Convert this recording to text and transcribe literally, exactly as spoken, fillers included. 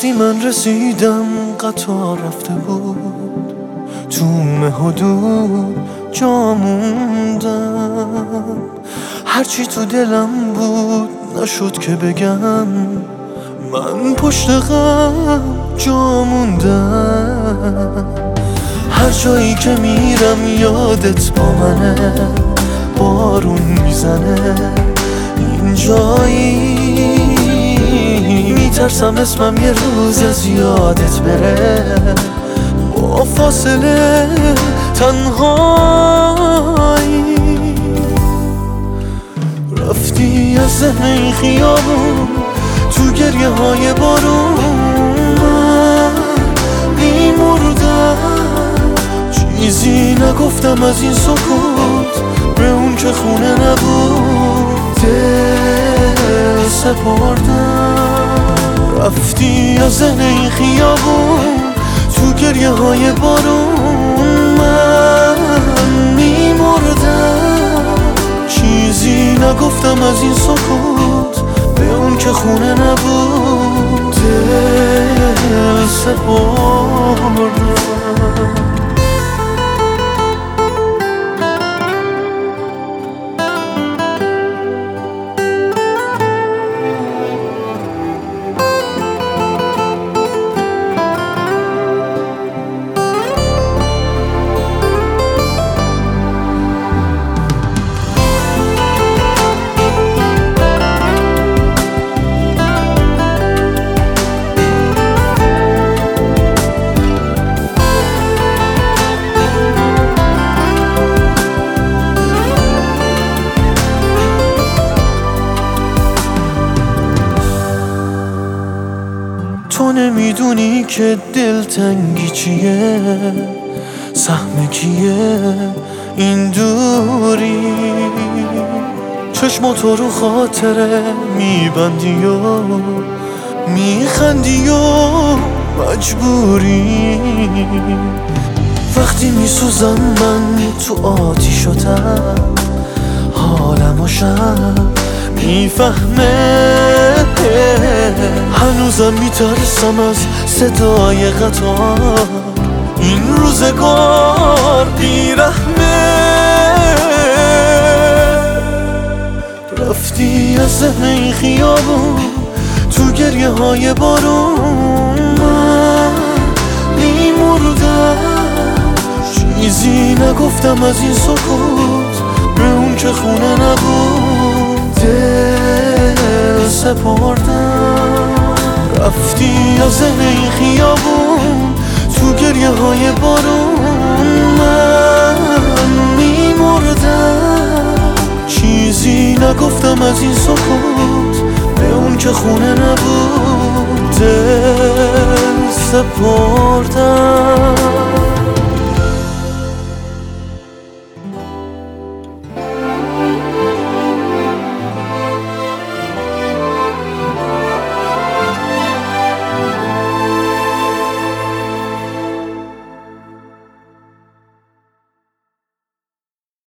وقتی من رسیدم قطار رفته بود، تو حدود جا موندم. هرچی تو دلم بود نشد که بگم، من پشت غم جا موندم. هر جایی که میرم یادت با منه، بارون میزنه این جایی، میترسم اسمم یه روز از یادت بره. با فاصله تنهایی رفتی از ذهن این خیابون، تو گریه های بارون من میمردم. چیزی نگفتم از این سکوت به اون که خونه نبود، دل سپردم. رفتی از ذهن این خیابون، تو گریه های بارون من میمردم. چیزی نگفتم از این سکوت به اون که خونه نبود، دل سپردم. تو نمیدونی که دلتنگی چیه، سهم کیه این دوری. چشماتو رو خاطره میبندی و میخندی و مجبوری. وقتی میسوزم من تو آتیشاتم، حالم و شب میفهمه. هنوزم میترسم از صدای قطار، این روزگار بیرحمه. رفتی از ذهن این خیابون، تو گریه های بارون من میمردم. چیزی نگفتم از این سکوت به اون که خونه نبود، دل سپردم. رفتی از ذهن این خیابون، تو گریه های بارون من میمردم. چیزی نگفتم از این سکوت به اون که خونه نبود، دل سپردم.